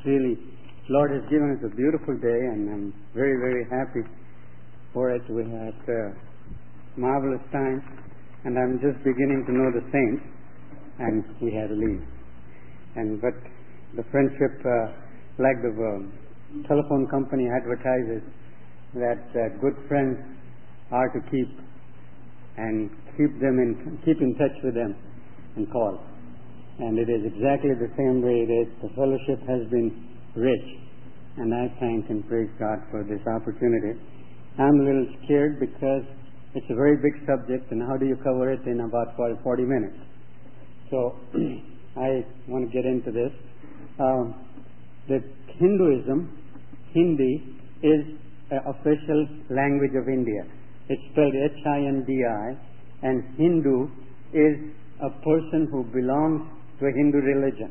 Really, Lord has given us a beautiful day, and I'm very, very happy for it. We had a marvelous time, and I'm just beginning to know the saints, and we had to leave. But the friendship, like the telephone company advertises, that good friends are to keep, and keep in touch with them and call. And it is exactly the same way it is. The fellowship has been rich, and I thank and praise God for this opportunity. I'm a little scared because it's a very big subject, and how do you cover it in about 40 minutes? So I want to get into this. That Hinduism, Hindi, is an official language of India. It's spelled H-I-N-D-I, and Hindu is a person who belongs to a Hindu religion.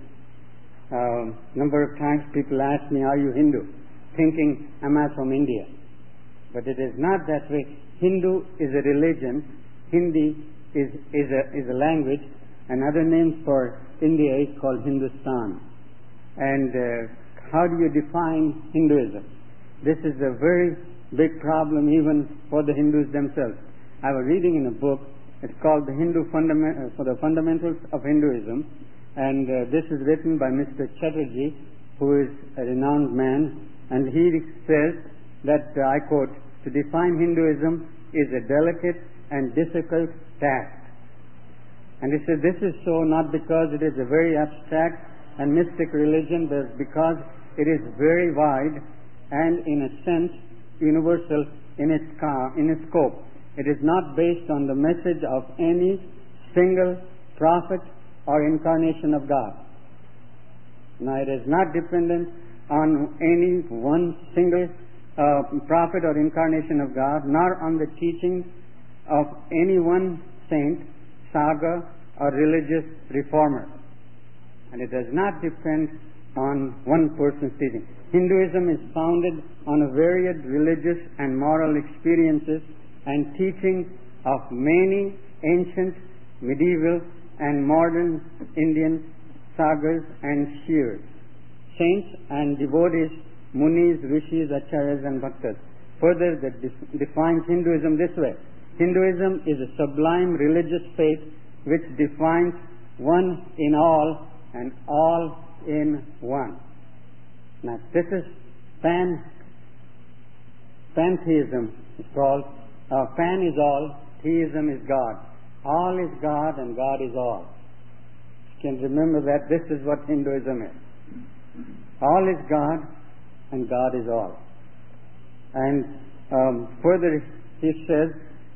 Number of times people ask me, are you Hindu? Thinking, am I from India? But it is not that way. Hindu is a religion. Hindi is a language. Another name for India is called Hindustan. And how do you define Hinduism? This is a very big problem even for the Hindus themselves. I was reading in a book. It's called the Fundamentals of Hinduism, and this is written by Mr. Chatterjee, who is a renowned man, and he says that, I quote, to define Hinduism is a delicate and difficult task. And he said this is so not because it is a very abstract and mystic religion, but because it is very wide and, in a sense, universal in its scope. It is not based on the message of any single prophet or incarnation of God. Now, it is not dependent on any one single prophet or incarnation of God, nor on the teachings of any one saint, saga, or religious reformer. And it does not depend on one person's teaching. Hinduism is founded on a varied religious and moral experiences and teachings of many ancient, medieval, and modern Indian sagas and shirs, saints and devotees, munis, rishis, acharyas, and bhaktas. Further, that defines Hinduism this way. Hinduism is a sublime religious faith which defines one in all and all in one. Now, this is pantheism. It's called. Pan is all, theism is God. All is God and God is all. You can remember that this is what Hinduism is. All is God and God is all. And further he says,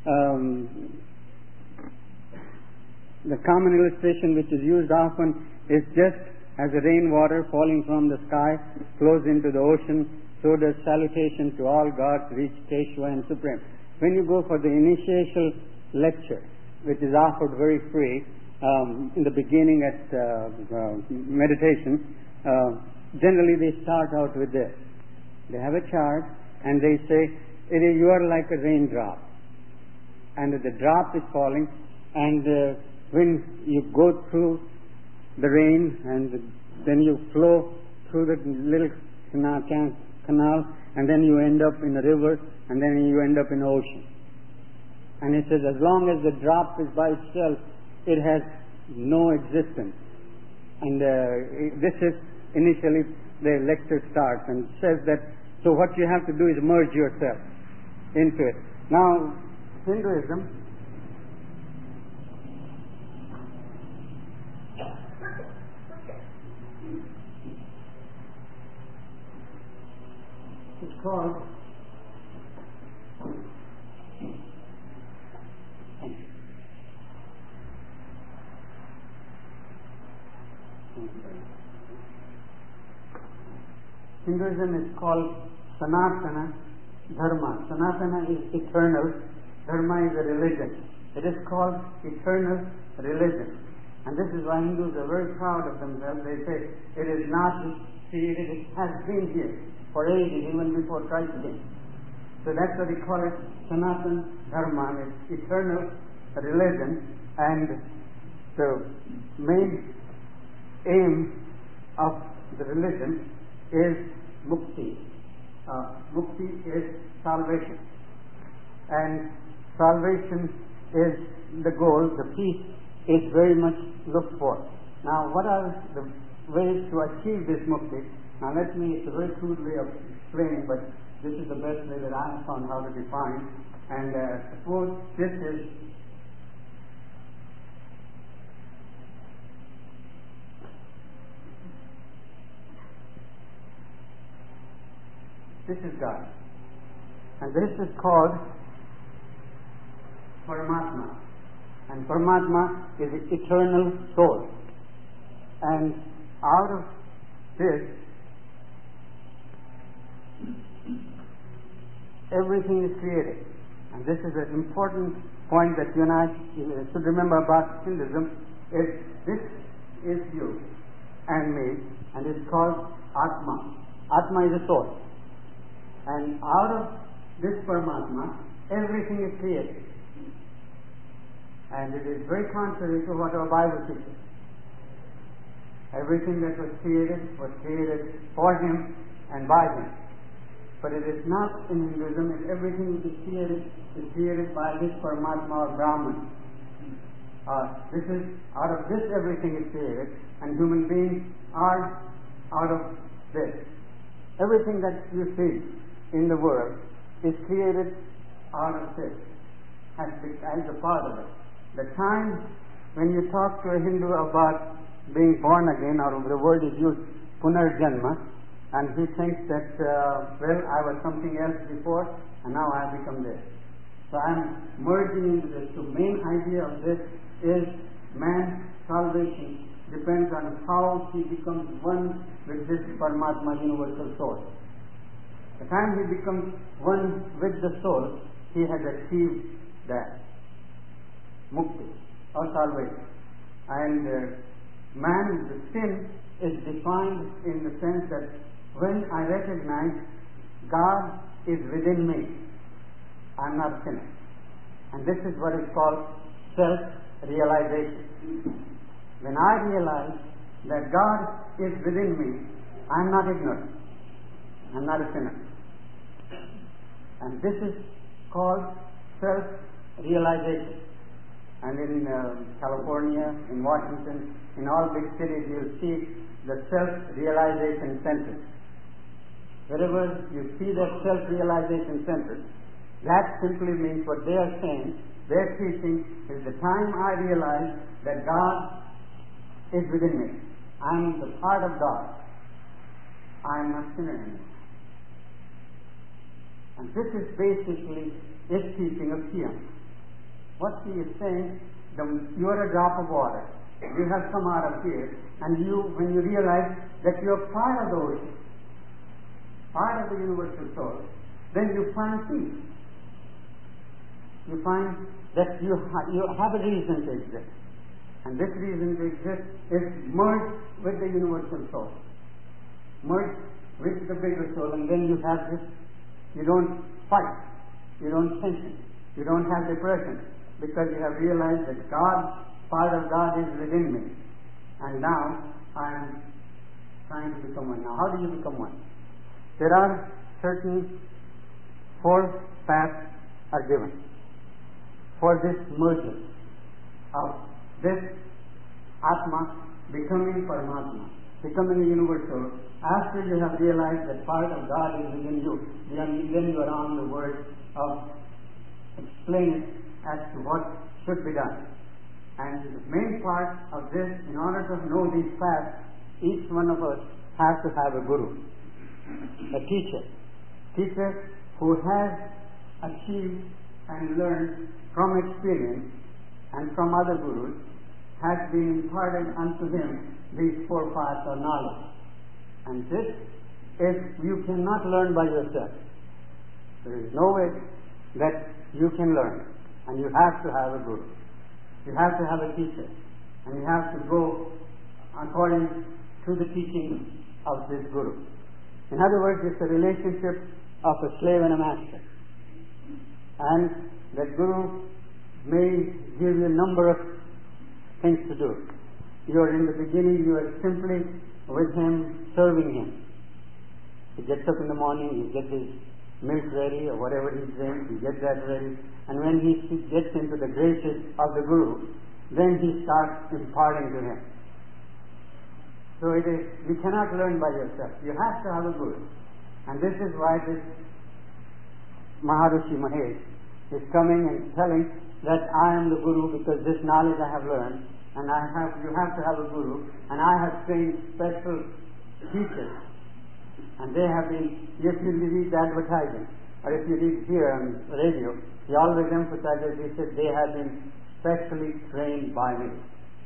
the common illustration which is used often is just as the rainwater falling from the sky flows into the ocean, so does salutation to all gods reach Teshva and Supreme. When you go for the initial lecture, which is offered very free in the beginning at meditation, generally they start out with this. They have a chart and they say, you are like a raindrop. And the drop is falling, and when you go through the rain and then you flow through the little canal, and then you end up in a river, and then you end up in the ocean. And it says as long as the drop is by itself, it has no existence. And this is initially the lecture starts and says that, so what you have to do is merge yourself into it. Now, Hinduism is called Sanatana Dharma. Sanatana is eternal. Dharma is a religion. It is called eternal religion. And this is why Hindus are very proud of themselves. They say, it is not created, it has been here for ages, even before Christ came. So that's what they call it, Sanatana Dharma. It's eternal religion, and the main aim of the religion is mukti. Mukti is salvation. And salvation is the goal, the peace is very much looked for. Now, what are the ways to achieve this mukti? Now, it's a very crude way of explaining, but this is the best way that I have found how to define. And suppose this is God. And this is called Paramatma. And Paramatma is the eternal soul. And out of this, everything is created. And this is an important point that you and I should remember about Hinduism. This is you and me, and it's called Atma. Atma is a soul. And out of this Paramatma, everything is created. And it is very contrary to what our Bible teaches. Everything that was created for Him and by Him. But it is not in Hinduism. Everything that is created by this Paramatma or Brahman. Out of this everything is created, and human beings are out of this. Everything that you see in the world is created out of this, as a part of it. The time when you talk to a Hindu about being born again, or the word is used, punarjanma, and he thinks that, I was something else before, and now I have become this. So I am merging into this. The main idea of this is man's salvation depends on how he becomes one with this Paramatma universal soul. The time he becomes one with the soul, he has achieved that mukti or salvation. And the sin is defined in the sense that when I recognize God is within me, I am not a sinner. And this is what is called self-realization. When I realize that God is within me, I am not ignorant. I am not a sinner. And this is called self-realization. And in California, in Washington, in all big cities, you will see the self-realization centers. Wherever you see that self-realization center, that simply means what they are saying, their teaching is the time I realize that God is within me. I am the part of God. I am not sinner anymore. And this is basically his teaching of Qiyam. What he is saying, you are a drop of water. You have come out of here, and when you realize that you are part of the ocean, part of the universal soul, then you find peace. You find that you have a reason to exist. And this reason to exist is merged with the universal soul. Merged with the bigger soul, and then you have this, you don't fight, you don't tension, you don't have depression, because you have realized that God, part of God is within me. And now I am trying to become one. Now, how do you become one? There are certain 4 paths are given for this merger of this Atma becoming Paramatma, becoming a universal. After you have realized that part of God is within you, then you are on the word of explaining as to what should be done. And the main part of this, in order to know these paths, each one of us has to have a guru, a teacher who has achieved and learned from experience and from other gurus, has been imparted unto him these 4 paths of knowledge. And this you cannot learn by yourself. There is no way that you can learn, and you have to have a guru. You have to have a teacher, and you have to go according to the teaching of this guru. In other words, it's a relationship of a slave and a master. And that guru may give you a number of things to do. You are in the beginning, you are simply with him, serving him. He gets up in the morning, he gets his milk ready or whatever he drinks, he gets that ready. And when he gets into the graces of the Guru, then he starts imparting to him. So you cannot learn by yourself. You have to have a Guru. And this is why this Maharishi Mahesh is coming and telling that I am the Guru because this knowledge I have learned, and you have to have a Guru, and I have trained special teachers. And they have been, if you read the advertising, or if you read here on the radio, he always emphasizes, he said, they have been specially trained by me.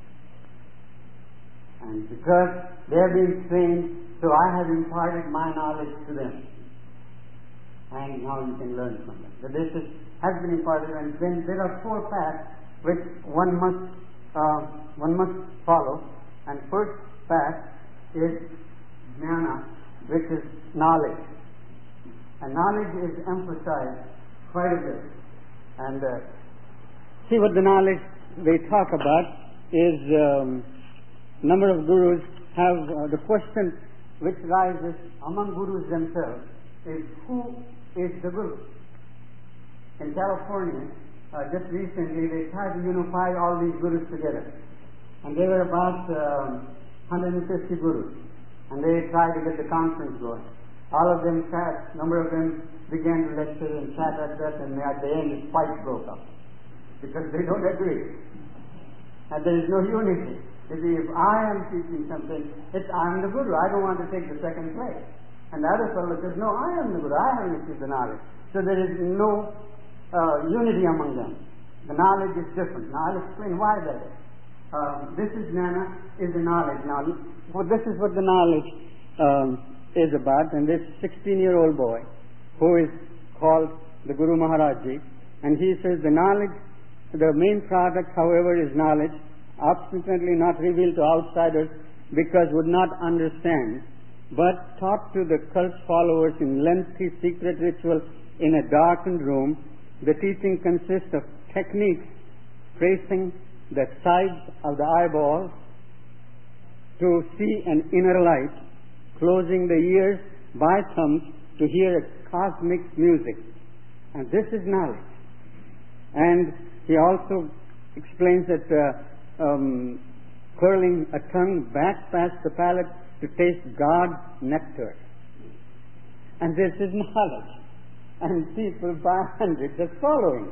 And because they have been trained, so I have imparted my knowledge to them. And now you can learn from them. So this has been imparted, and then there are 4 paths which one must follow. And first path is jnana, which is knowledge. And knowledge is emphasized quite a bit. And see what the knowledge they talk about is number of gurus have the question which rises among gurus themselves is who is the guru? In California, just recently they tried to unify all these gurus together. And there were about 150 gurus. And they tried to get the conference going. All of them sat, number of them began to lecture and chat at that, and at the end a fight broke up. Because they don't agree. And there is no unity. If I am teaching something, I am the Guru. I don't want to take the second place. And the other fellow says, no, I am the Guru. I have received the knowledge. So there is no unity among them. The knowledge is different. Now I'll explain why that is. This is jnana, is the knowledge. Now, this is what the knowledge is about. And this 16-year-old boy, who is called the Guru Maharaj Ji, and he says the knowledge, the main product, however, is knowledge, obstinately not revealed to outsiders because would not understand, but taught to the cult followers in lengthy secret ritual in a darkened room. The teaching consists of techniques tracing the sides of the eyeball to see an inner light, closing the ears by thumbs to hear a cosmic music. And this is knowledge. And he also explains that curling a tongue back past the palate to taste God's nectar. And this is knowledge. And people by hundreds are following.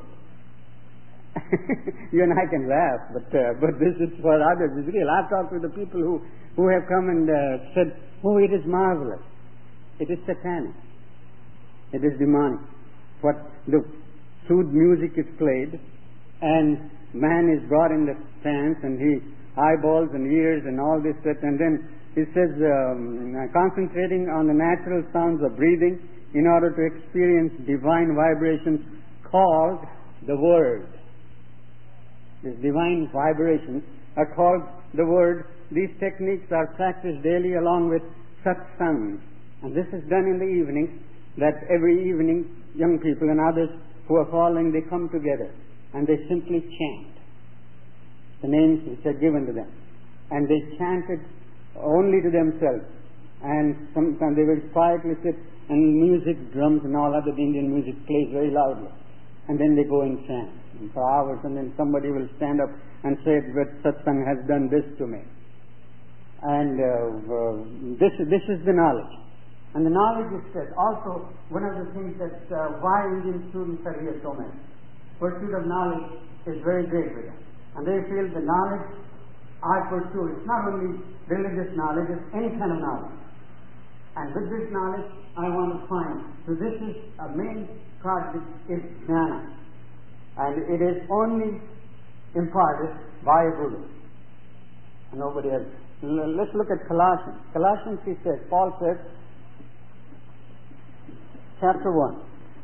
You and I can laugh, but this is for others. It's real. I've talked to the people who have come and said, oh, it is marvelous. It is satanic. It is demonic. What the soothed music is played, and man is brought in the trance, and he eyeballs and ears and all this stuff, and then he says concentrating on the natural sounds of breathing in order to experience divine vibrations called the Word. These divine vibrations are called the Word. These techniques are practiced daily along with satsang, and this is done in the evenings, that every evening young people and others who are following, they come together and they simply chant the names which are given to them. And they chant it only to themselves. And sometimes they will quietly sit, and music, drums and all other Indian music plays very loudly. And then they go and chant for hours, and then somebody will stand up and say that satsang has done this to me. And this is the knowledge. And the knowledge is said. Also, one of the things that why Indian students are here so many. Pursuit of knowledge is very great for them. And they feel the knowledge I pursue, it's not only religious knowledge, it's any kind of knowledge. And with this knowledge, I want to find. So this is a main project is jnana. And it is only imparted by a Guru. And nobody else. Let's look at Colossians. Colossians, he says, Paul says, chapter 1.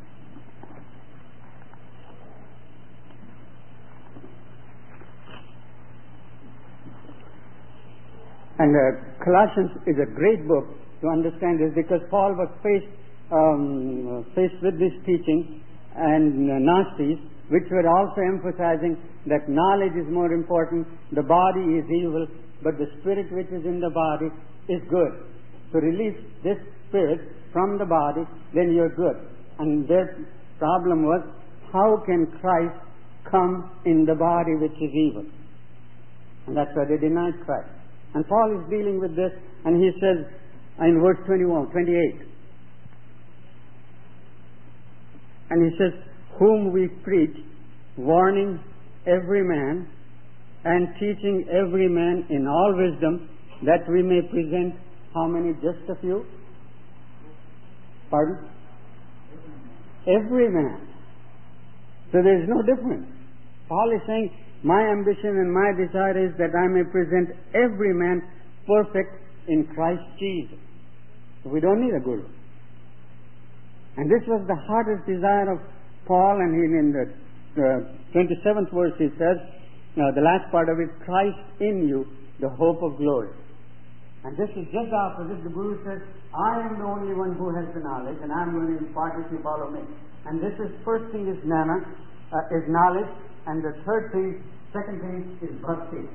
And Colossians is a great book to understand this, because Paul was faced with this teaching and Gnosties, which were also emphasizing that knowledge is more important, the body is evil, but the spirit which is in the body is good. to release this spirit from the body, then you're good. And their problem was, how can Christ come in the body which is evil? And that's why they denied Christ. And Paul is dealing with this, and he says in verse 28, and he says, whom we preach, warning every man and teaching every man in all wisdom, that we may present how many? Just a few? Pardon? Every man. So there is no difference. Paul is saying, my ambition and my desire is that I may present every man perfect in Christ Jesus. So we don't need a guru. And this was the hardest desire of Paul, and in the 27th verse he says, the last part of it, Christ in you, the hope of glory. And this is just opposite. The Guru says, I am the only one who has the knowledge, and I am going to impart it, you follow me. And this is, first thing is jnana, is knowledge, and the second thing is bhakti.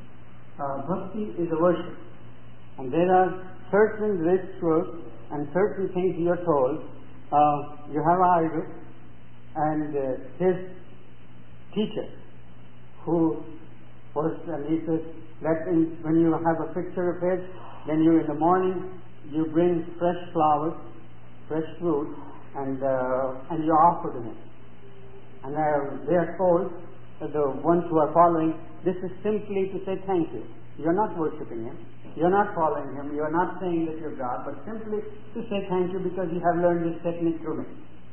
Bhakti is a worship. And there are certain rituals and certain things you are told. You have an idol, and his teacher, who was, and he says, when you have a picture of it, then you in the morning you bring fresh flowers, fresh fruit, and you offer to him. And they are told, the ones who are following, this is simply to say thank you. You are not worshipping him. You are not following him. You are not saying that you are God, but simply to say thank you because you have learned this technique through me.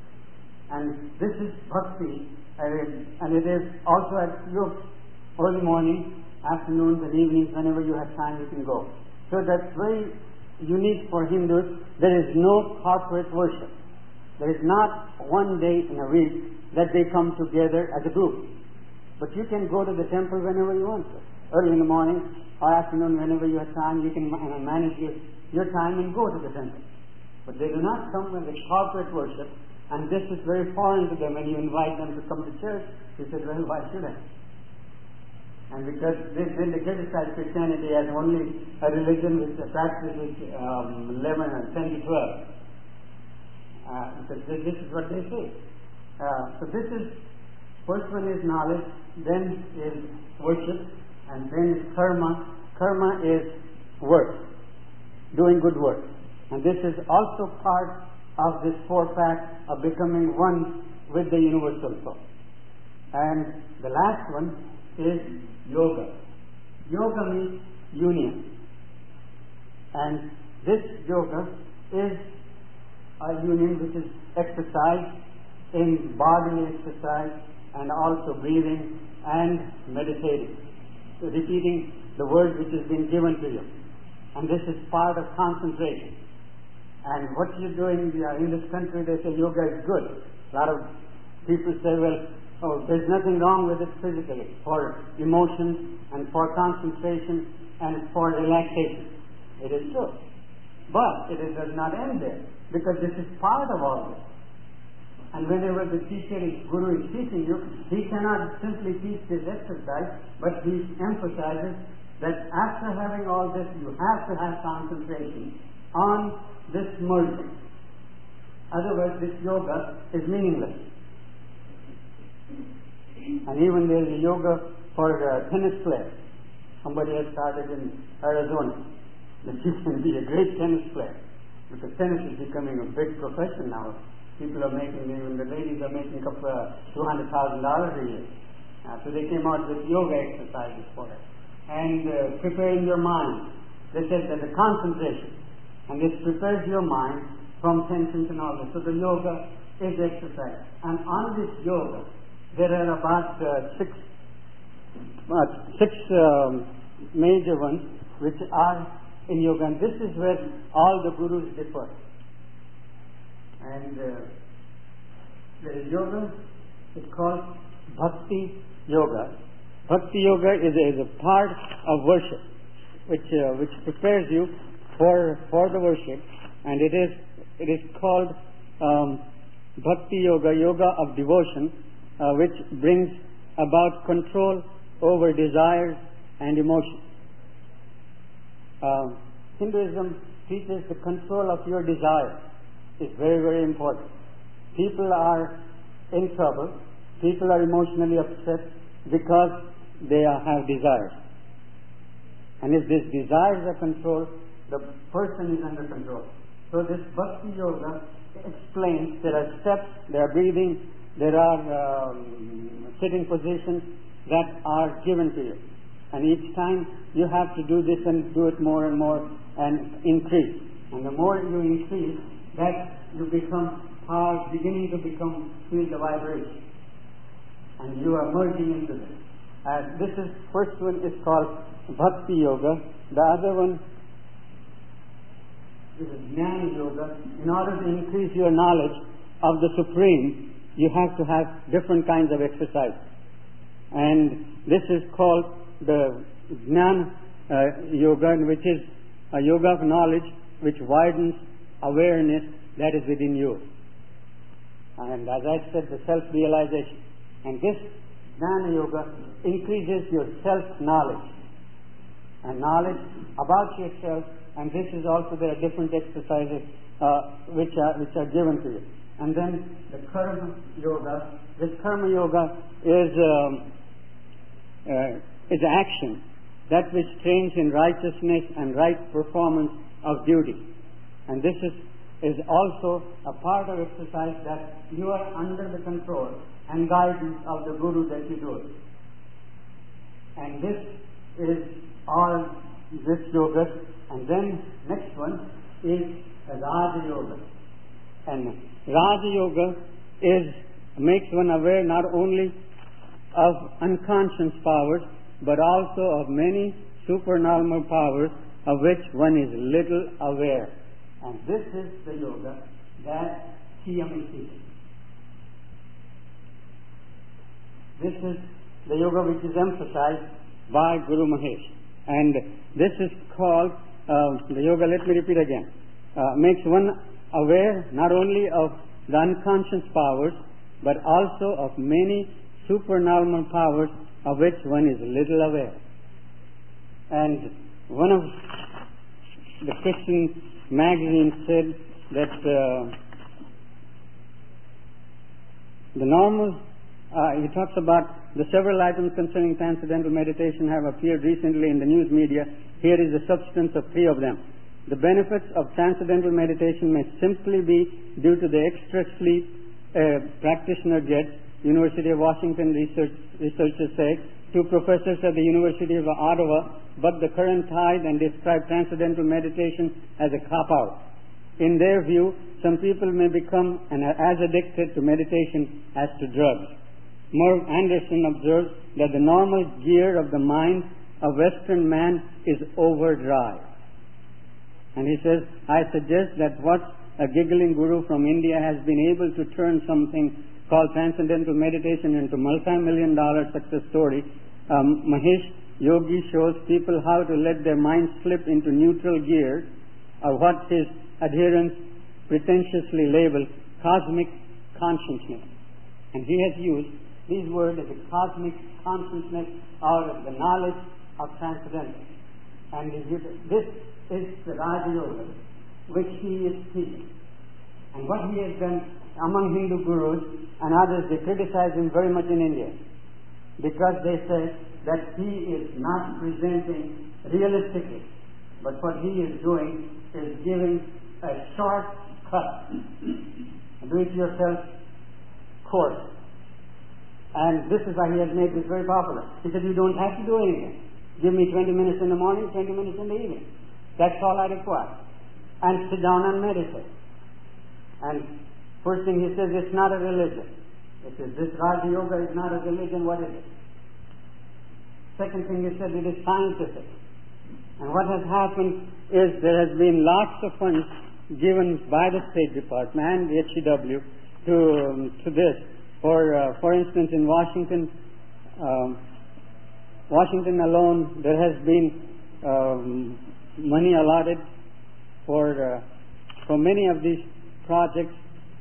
And this is bhakti, and it is also at your early morning, afternoons and evenings, whenever you have time, you can go. So that's very unique for Hindus. There is no corporate worship. There is not one day in a week that they come together as a group. But you can go to the temple whenever you want to. Early in the morning or afternoon, whenever you have time, you can manage your time and go to the temple. But they do not come with a corporate worship, and this is very foreign to them. When you invite them to come to church, they say, well, why should I? And because they criticize Christianity as only a religion which practices 10 to 12. Because this is what they say. So this is, first one is knowledge, then is worship, and then is karma. Karma is work, doing good work. And this is also part of this four-pack of becoming one with the universal soul. And the last one is yoga. Yoga means union. And this yoga is a union which is exercise in bodily exercise and also breathing and meditating, repeating the word which has been given to you. And this is part of concentration. And what you're doing in this country, they say yoga is good. A lot of people say, well, there's nothing wrong with it physically, for emotions and for concentration and for relaxation. It is true. But it does not end there, because this is part of all this. And whenever the guru is teaching you, he cannot simply teach this exercise, but he emphasizes that after having all this, you have to have concentration on this merging. Otherwise, this yoga is meaningless. And even there is a yoga for tennis players. Somebody has started in Arizona that you can be a great tennis player, because tennis is becoming a big profession now. People are making, even the ladies are making up $200,000 a year. So they came out with yoga exercises for it. And preparing your mind. They said that the concentration, and this prepares your mind from tensions and all this. So the yoga is exercise. And on this yoga, there are about six major ones which are in yoga. And this is where all the gurus differ. And there is yoga, it's called Bhakti Yoga. Bhakti Yoga is a part of worship, which prepares you for the worship, and it is called Bhakti Yoga, yoga of devotion, which brings about control over desires and emotions. Hinduism teaches the control of your desires. It's very, very important. People are in trouble. People are emotionally upset because they have desires. And if these desires are controlled, the person is under control. So this Bhakti Yoga explains there are steps, there are breathing, there are sitting positions that are given to you. And each time you have to do this and do it more and more and increase. And the more you increase, that you become beginning to feel the vibration. And you are merging into this. This is, first one is called Bhakti Yoga. The other one is Jnana Yoga. In order to increase your knowledge of the Supreme, you have to have different kinds of exercise. And this is called the Jnana Yoga, which is a yoga of knowledge which widens awareness that is within you. And as I said, the self-realization. And this Jnana Yoga increases your self-knowledge and knowledge about yourself. And this is also, there are different exercises which are given to you. And then the Karma Yoga. This Karma Yoga is action, that which trains in righteousness and right performance of duty. And this is also a part of exercise that you are under the control and guidance of the Guru that you do it. And this is all this yoga. And then next one is Raja Yoga. And Raja Yoga makes one aware not only of unconscious powers, but also of many supernormal powers of which one is little aware. And this is the yoga that TM is teaching. This is the yoga which is emphasized by Guru Mahesh. And this is called, the yoga, let me repeat again, makes one aware not only of the unconscious powers, but also of many supernormal powers of which one is little aware. And one of the Christian magazines said that the normal, he talks about the several items concerning transcendental meditation have appeared recently in the news media. Here is the substance of 3 of them. The benefits of transcendental meditation may simply be due to the extra sleep a practitioner gets. University of Washington researchers say. 2 professors at the University of Ottawa, but the current tide and describe transcendental meditation as a cop-out. In their view, some people may become as addicted to meditation as to drugs. Merv Anderson observes that the normal gear of the mind of Western man is overdrive. And he says, I suggest that what a giggling guru from India has been able to turn something called transcendental meditation into multi-million-dollar success story. Mahesh Yogi shows people how to let their minds slip into neutral gear, or what his adherents pretentiously label cosmic consciousness. And he has used these words as a cosmic consciousness or the knowledge of transcendental. And this is the Raja Yoga which he is teaching. And what he has done among Hindu gurus and others, they criticize him very much in India because they say that he is not presenting realistically, but what he is doing is giving a short-cut, do-it-yourself course. And this is why he has made this very popular. He said, you don't have to do anything. Give me 20 minutes in the morning, 20 minutes in the evening. That's all I require. And sit down and meditate. And first thing he says, it's not a religion. He says, this Raja Yoga is not a religion, what is it? Second thing he said, it is scientific. And what has happened is there has been lots of funds given by the State Department and the HEW to this. For instance, in Washington alone, there has been money allotted for many of these projects.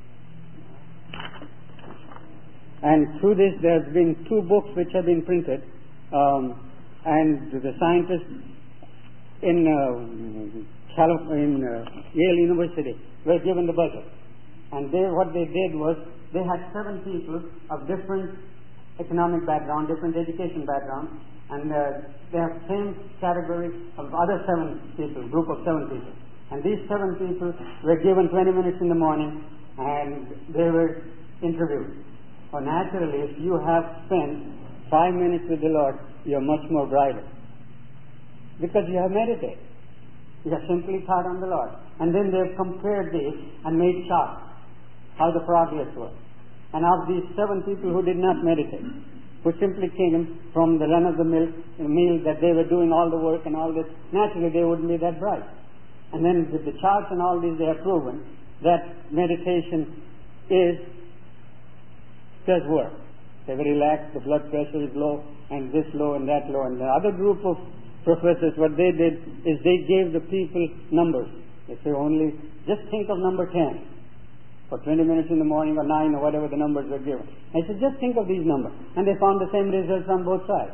And through this, there have been 2 books which have been printed, and the scientists in Yale University were given the budget. And what they did was they had 7 people of different economic background, different education background, and they have same category of other 7 people, group of 7 people. And these 7 people were given 20 minutes in the morning and they were interviewed. Well, naturally, if you have spent 5 minutes with the Lord, you're much more brighter. Because you have meditated. You have simply thought on the Lord. And then they've compared this and made charts, how the progress was. And of these 7 people who did not meditate, who simply came from the run-of-the-mill meal that they were doing all the work and all this, naturally they wouldn't be that bright. And then with the charts and all these, they have proven that meditation does work. They were relaxed, the blood pressure is low, and this low and that low. And the other group of professors, what they did is they gave the people numbers. They say just think of number 10 for 20 minutes in the morning or 9 or whatever the numbers were given. I said, just think of these numbers. And they found the same results on both sides.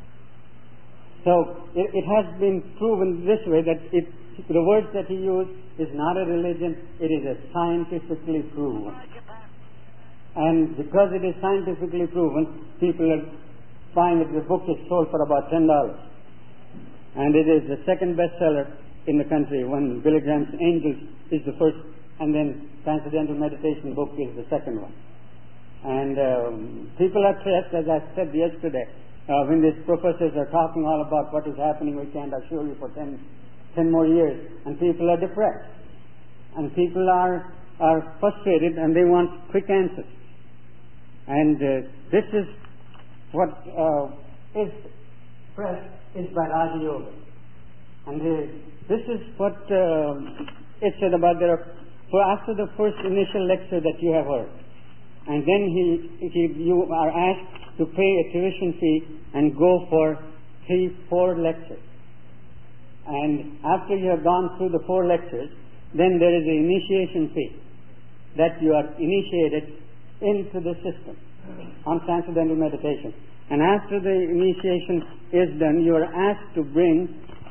So it has been proven this way that the words that he used is not a religion, it is a scientifically proven. And because it is scientifically proven, people find that the book is sold for about $10. And it is the second bestseller in the country, when Billy Graham's Angels is the first, and then Transcendental Meditation book is the second one. And people are stressed, as I said yesterday, when these professors are talking all about what is happening, we can't assure you for 10 more years, and people are depressed. And people are frustrated and they want quick answers. And this is what is pressed is by Raja Yoga. And this is what it said about after the first initial lecture that you have heard. And then you are asked to pay a tuition fee and go for 3-4 lectures. And after you have gone through the 4 lectures, then there is an initiation fee that you are initiated into the system on Transcendental Meditation. And after the initiation is done, you are asked to bring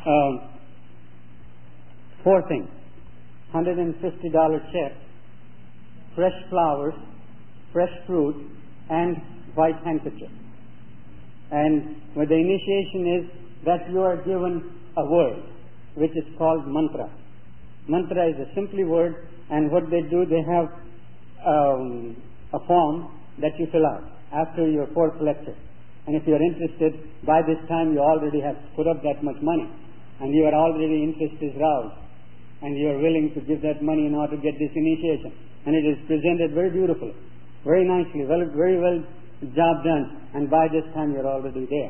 4 things: $150 check, fresh flowers, fresh fruit, and white handkerchief. And what the initiation is that you are given a word which is called mantra. Mantra is a simple word, and what they do, they have a form that you fill out after your 4th lecture. And if you are interested, by this time you already have put up that much money, and your already interest is roused, and you are willing to give that money in order to get this initiation. And it is presented very beautifully, very nicely, very well job done, and by this time you are already there.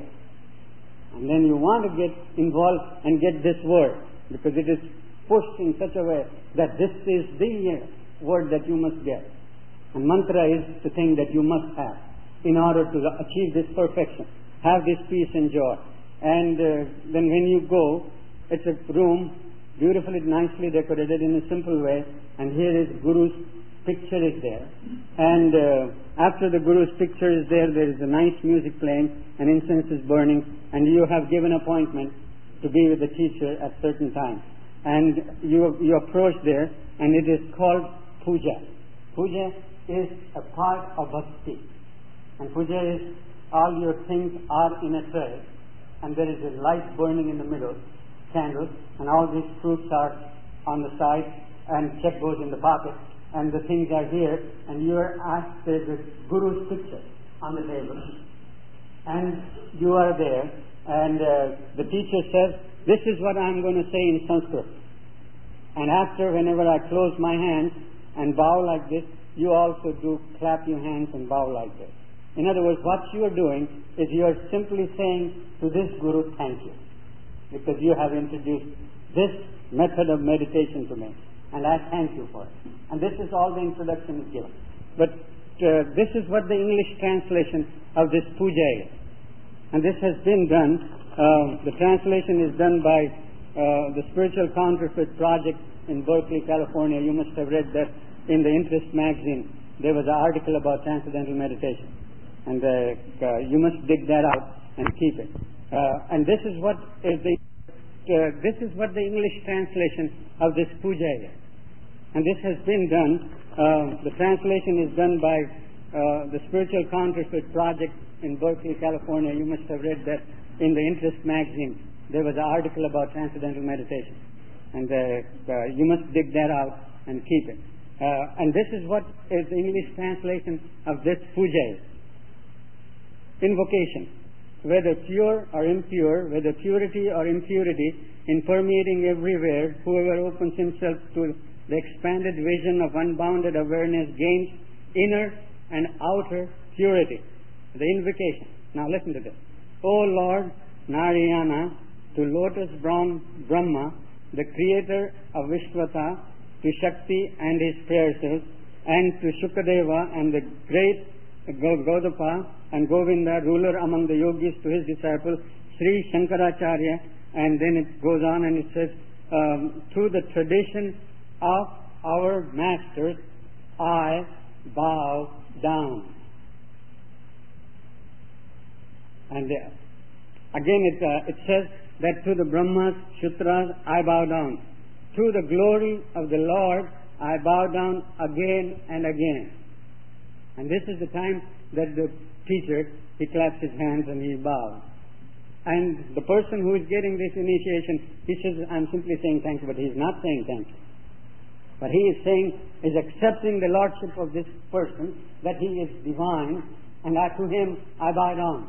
And then you want to get involved and get this word, because it is pushed in such a way that this is the word that you must get. And mantra is the thing that you must have in order to achieve this perfection, have this peace and joy. And then when you go, it's a room beautifully, nicely decorated in a simple way, and here is Guru's picture is there. And after the Guru's picture is there is a nice music playing, and incense is burning, and you have given appointment to be with the teacher at certain time. And you approach there, and it is called puja. Puja is a part of bhakti. And puja is all your things are in a tray, and there is a light burning in the middle, candles, and all these fruits are on the side, and check goes in the pocket, and the things are here, and you are asked, there's a Guru's picture on the table, and you are there, and the teacher says, this is what I'm going to say in Sanskrit. And after, whenever I close my hands and bow like this, you also do clap your hands and bow like this. In other words, what you are doing is you are simply saying to this Guru, thank you, because you have introduced this method of meditation to me, and I thank you for it. And this is all the introduction is given. But this is what the English translation of this puja is. And this has been done, the translation is done by the Spiritual Counterfeit Project in Berkeley, California. You must have read that in the Interest magazine. There was an article about Transcendental Meditation. And you must dig that out and keep it. And this is what is the this is what the English translation of this puja is. And this has been done, the translation is done by the Spiritual Counterfeit Project in Berkeley, California. You must have read that in the Interest magazine. There was an article about transcendental meditation. And you must dig that out and keep it. And this is what is the English translation of this puja is. Invocation. Whether pure or impure, whether purity or impurity, in permeating everywhere, whoever opens himself to the expanded vision of unbounded awareness gains inner and outer purity. The invocation. Now listen to this. O Lord Narayana, to Lotus Brahma, the creator of Vishwata, to Shakti and his prayer cells, and to Shukadeva and the great Gaudapa and Govinda, ruler among the yogis, to his disciple Sri Shankaracharya, and then it goes on and it says, through the tradition of our masters, I bow down. And again it says that to the Brahmas, Shudras, I bow down. To the glory of the Lord, I bow down again and again. And this is the time that the teacher, he claps his hands and he bows. And the person who is getting this initiation, he says, I'm simply saying thank you, but he is not saying thank you. But he is saying, is accepting the lordship of this person, that he is divine, and that to him I bow down.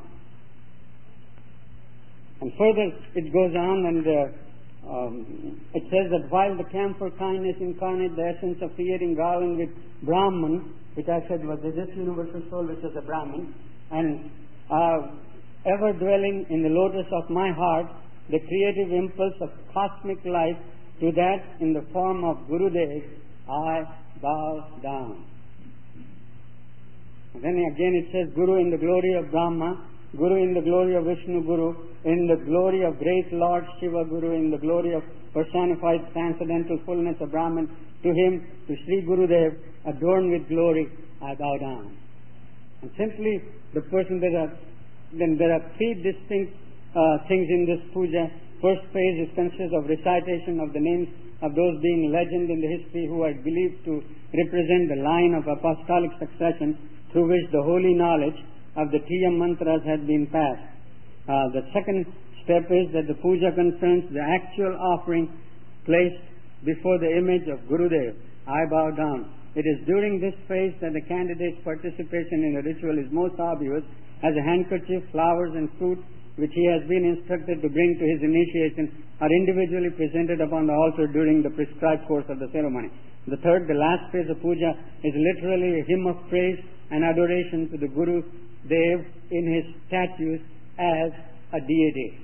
And further it goes on and it says that while the camphor kindness incarnate the essence of creating garland with Brahman, which I said was this universal soul which is a Brahman, and ever dwelling in the lotus of my heart, the creative impulse of cosmic life, to that in the form of Gurudev, I bow down. And then again it says, Guru in the glory of Brahma, Guru in the glory of Vishnu Guru, in the glory of great Lord Shiva Guru, in the glory of personified transcendental fullness of Brahman, to him, to Sri Gurudev, adorned with glory, I bow down. And simply the person, there are three distinct things in this puja. First phase consists of recitation of the names of those being legend in the history who are believed to represent the line of apostolic succession through which the holy knowledge of the Tiyam mantras has been passed. The second step is that the puja concerns the actual offering placed before the image of Gurudev. I bow down. It is during this phase that the candidate's participation in the ritual is most obvious, as a handkerchief, flowers and fruit which he has been instructed to bring to his initiation are individually presented upon the altar during the prescribed course of the ceremony. The third, the last phase of puja, is literally a hymn of praise and adoration to the Guru Dev in his status as a deity.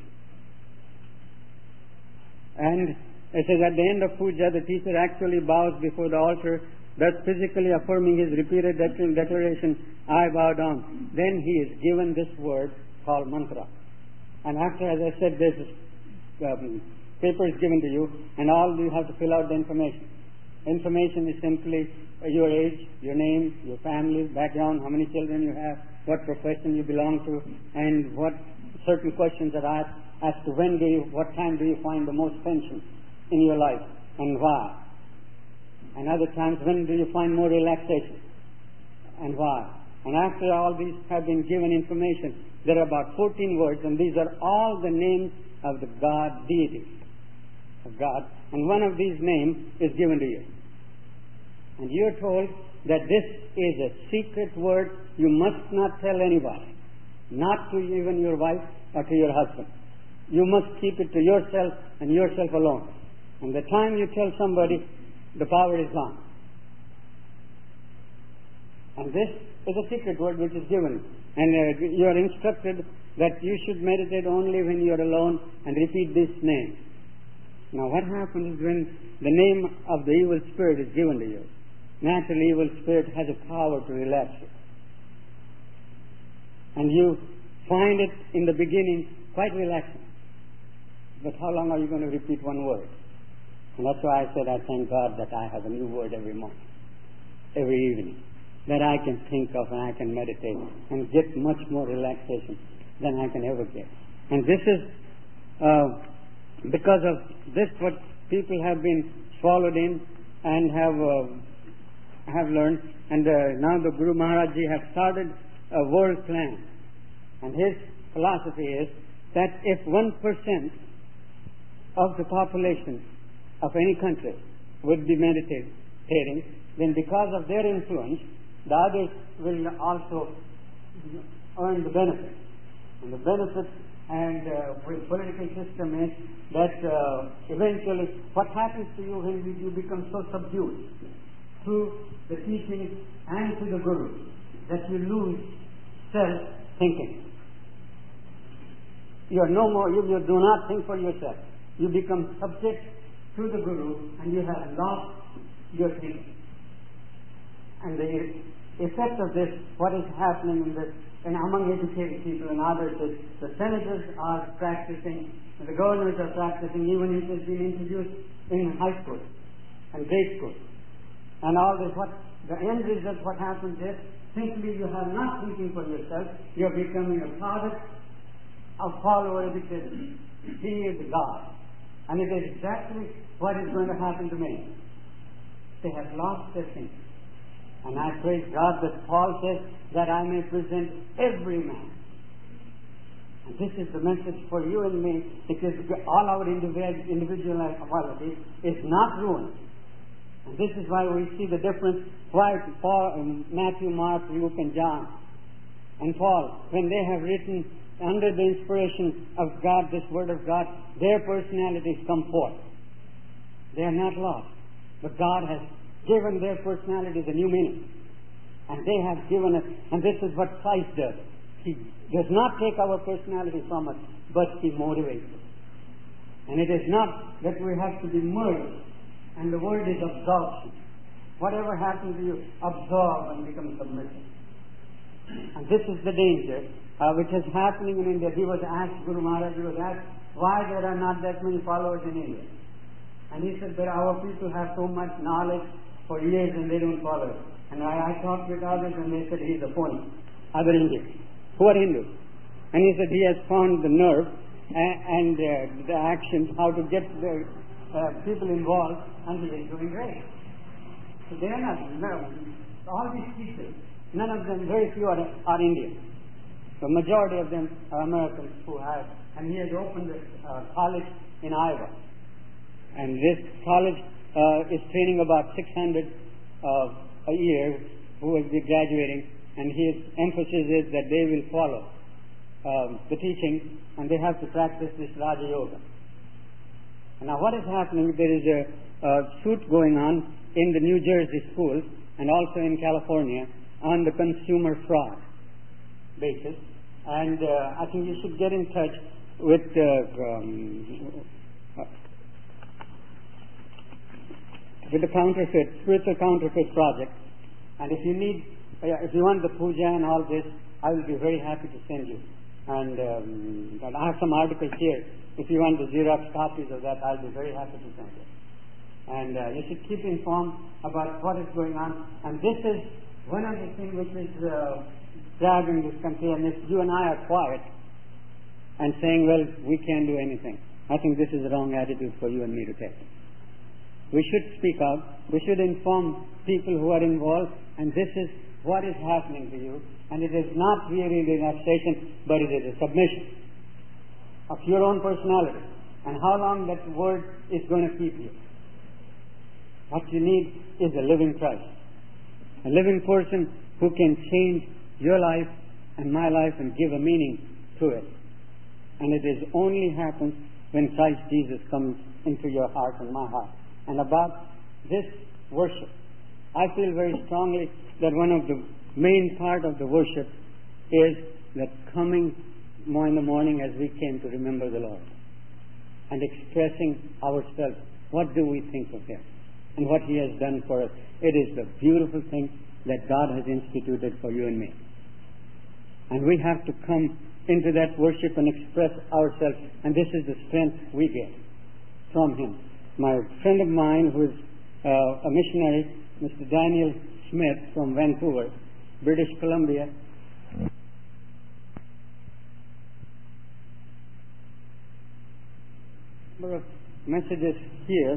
And it says at the end of puja, the teacher actually bows before the altar, thus physically affirming his repeated declaration, I bow down. Then he is given this word called mantra. And after, as I said, this paper is given to you, and all you have to fill out the information. Information is simply your age, your name, your family, background, how many children you have, what profession you belong to, and what certain questions are asked as to what time do you find the most tension in your life, and why. And other times, when do you find more relaxation, and why. And after all these have been given information, there are about 14 words, and these are all the names of the God, deity of God. And one of these names is given to you. And you are told that this is a secret word you must not tell anybody, not to even your wife or to your husband. You must keep it to yourself and yourself alone. And the time you tell somebody, the power is gone. And this is a secret word which is given. And you are instructed that you should meditate only when you are alone and repeat this name. Now what happens when the name of the evil spirit is given to you? Naturally, evil spirit has a power to relax you. And you find it in the beginning quite relaxing. But how long are you going to repeat one word? And that's why I said I thank God that I have a new word every morning, every evening, that I can think of and I can meditate and get much more relaxation than I can ever get. And this is because of this, what people have been swallowed in and have learned. And now the Guru Maharaj Ji have started a world plan. And his philosophy is that if 1% of the population of any country would be meditating, then because of their influence, the others will also earn the benefit. And the benefit with political system is that eventually what happens to you when you become so subdued through the teaching and to the Guru that you lose self-thinking. You are no more, you do not think for yourself. You become subject to the Guru and you have lost your thinking. And the effect of this, what is happening in this, and among educated people and others, is the senators are practicing, and the governors are practicing, even it has been introduced in high school and grade school. And all this, what the end result, what happens is, simply you are not thinking for yourself, you are becoming a product of follower education. He is God. And it is exactly what is going to happen to men. They have lost their thinking. And I praise God that Paul says that I may present every man. And this is the message for you and me, because all our individuality is not ruined. And this is why we see the difference why Matthew, Mark, Luke and John and Paul, when they have written under the inspiration of God, this Word of God, their personalities come forth. They are not lost. But God has given their personalities a new meaning. And they have given us, and this is what Christ does. He does not take our personality from us, but He motivates us. And it is not that we have to be merged. And the word is absorption. Whatever happens to you, absorb and become submissive. And this is the danger which is happening in India. He was asked, Guru Maharaj was asked, why there are not that many followers in India. And he said that our people have so much knowledge for years and they don't follow it. And I talked with others and they said he's a phony. Other Indians who are Hindus. And he said he has found the nerve and the actions, how to get the people involved, and he is doing great. So they are not, all these people, none of them, very few are Indians. The majority of them are Americans who have, and he has opened a college in Iowa. And this college is training about 600 a year who will be graduating, and his emphasis is that they will follow the teaching and they have to practice this Raja Yoga. And now what is happening, there is a suit going on in the New Jersey schools and also in California on the consumer fraud basis. And I think you should get in touch with the spiritual counterfeit project. And if you want the puja and all this, I will be very happy to send you. And I have some articles here. If you want the Xerox copies of that, I'll be very happy to send you. And you should keep informed about what is going on. And this is one of the things which is driving this country. And if you and I are quiet and saying, well, we can't do anything, I think this is the wrong attitude for you and me to take. We should speak out. We should inform people who are involved. And this is what is happening to you. And it is not really relaxation, but it is a submission of your own personality. And how long that word is going to keep you. What you need is a living Christ. A living person who can change your life and my life and give a meaning to it. And it is only happens when Christ Jesus comes into your heart and my heart. And about this worship, I feel very strongly that one of the main part of the worship is that coming in the morning as we came to remember the Lord and expressing ourselves. What do we think of Him and what He has done for us? It is the beautiful thing that God has instituted for you and me. And we have to come into that worship and express ourselves. And this is the strength we get from Him. My friend of mine who is a missionary, Mr. Daniel Smith from Vancouver, British Columbia, messages here.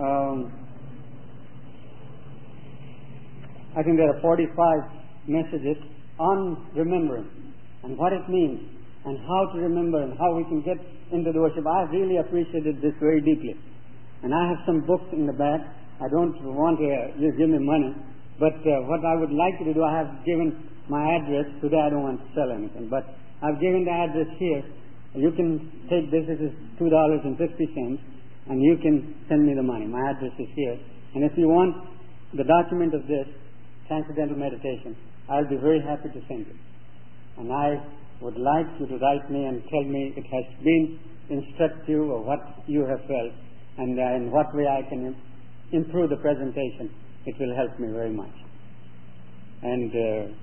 I think there are 45 messages on remembrance and what it means and how to remember and how we can get into the worship. I really appreciated this very deeply. And I have some books in the back. I don't want you to give me money, but what I would like you to do, I have given my address. Today I don't want to sell anything, but I've given the address here. You can take this. This is $2.50, and you can send me the money. My address is here. And if you want the document of this Transcendental Meditation, I'll be very happy to send it. And I would like you to write me and tell me it has been instructive or what you have felt, and in what way I can improve the presentation. It will help me very much. And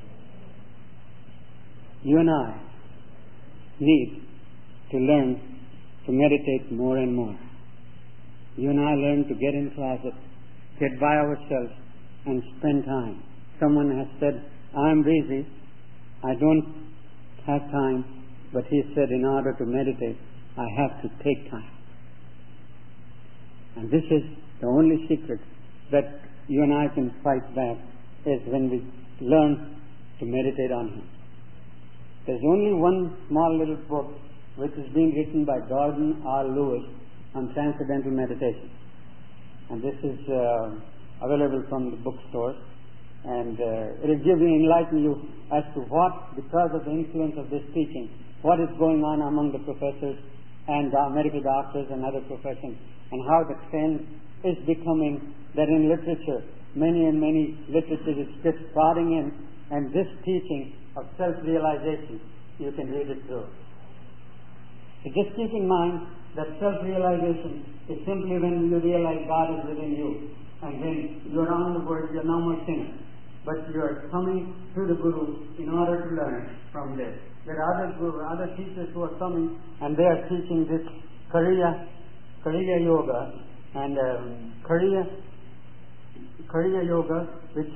you and I need to learn to meditate more and more. You and I learn to get in closet, get by ourselves, and spend time. Someone has said, I'm busy, I don't have time, but he said in order to meditate, I have to take time. And this is the only secret that you and I can fight back, is when we learn to meditate on Him. There's only one small little book which is being written by Gordon R. Lewis on Transcendental Meditation. And this is available from the bookstore. And it will give you, enlighten you as to what, because of the influence of this teaching, what is going on among the professors and medical doctors and other professions, and how the trend is becoming that in literature, many and many literature is just spotting in, and this teaching of self-realization, you can read it through. So just keep in mind that self-realization is simply when you realize God is within you, and then you're on the word, you're no more sinner. But you're coming to the Guru in order to learn from this. There are other teachers who are coming, and they are teaching this Kriya Yoga, and Kriya Yoga,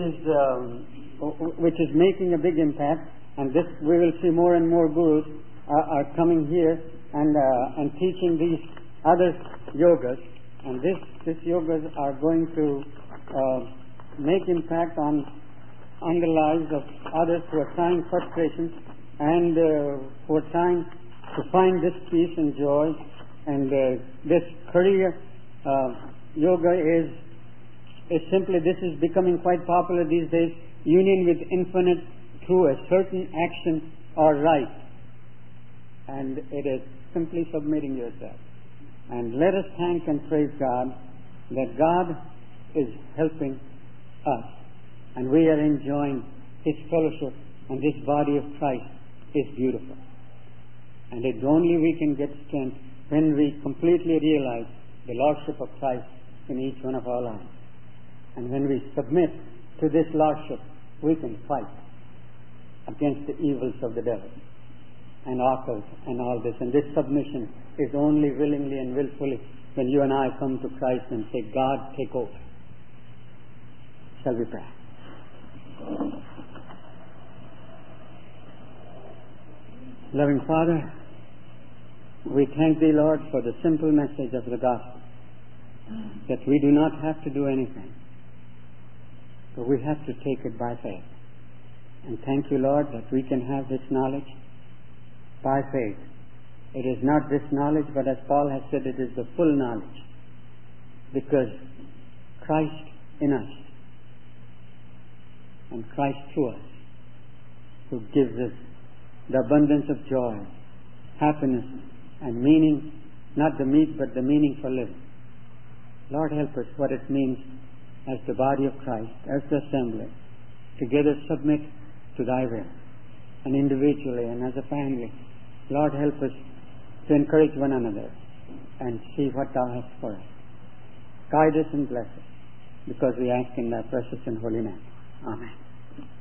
which is making a big impact. And this, we will see more and more gurus are coming here and teaching these other yogas, and these yogas are going to make impact on the lives of others who are trying frustration and who are trying to find this peace and joy. And this Kriya Yoga is simply, this is becoming quite popular these days, union with infinite through a certain action or rite. And it is simply submitting yourself. And let us thank and praise God that God is helping us, and we are enjoying His fellowship, and this body of Christ is beautiful. And it's only we can get strength when we completely realize the Lordship of Christ in each one of our lives. And when we submit to this Lordship, we can fight against the evils of the devil and occult and all this. And this submission is only willingly and willfully when you and I come to Christ and say, God, take over. Shall we pray? Loving Father, we thank Thee, Lord, for the simple message of the gospel, that we do not have to do anything, but we have to take it by faith. And thank You, Lord, that we can have this knowledge by faith. It is not this knowledge, but as Paul has said, it is the full knowledge, because Christ in us and Christ through us, who gives us the abundance of joy, happiness, and meaning, not the meat, but the meaning for living. Lord, help us what it means as the body of Christ, as the assembly, together submit to Thy will, and individually and as a family. Lord, help us to encourage one another and see what Thou hast for us. Guide us and bless us, because we ask in Thy precious and holy name. Amen.